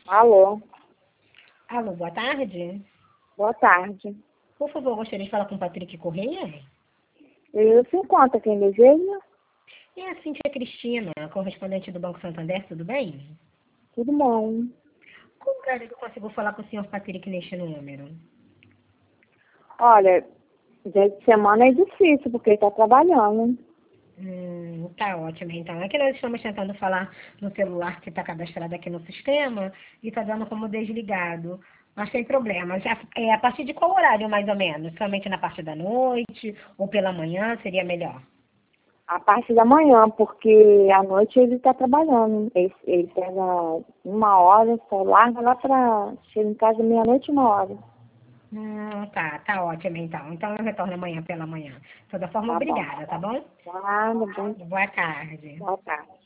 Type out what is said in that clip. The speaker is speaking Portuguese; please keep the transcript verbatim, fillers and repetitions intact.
Alô, Alô, boa tarde. boa tarde. Por favor, gostaria de falar com o Patrick Correia. Eu se encontra quem deseja? É a Cíntia Cristina, correspondente do Banco Santander, tudo bem? Tudo bom. Como que eu consigo falar com o senhor Patrick neste número? Olha, dia de semana é difícil porque ele está trabalhando. Hum, tá ótimo, então. É que nós estamos tentando falar no celular que está cadastrado aqui no sistema e está dando como desligado. Mas sem problema. Já, é a partir de qual horário, mais ou menos? Somente na parte da noite ou pela manhã seria melhor? A parte da manhã, porque à noite ele está trabalhando. Ele, ele pega uma hora, só larga lá para... Chega em casa meia-noite, uma hora. Hum, tá, tá ótimo, então. Então eu retorno amanhã pela manhã. De toda forma, Tá bom. obrigada, tá bom? Nada, bom, Boa tarde. boa tarde.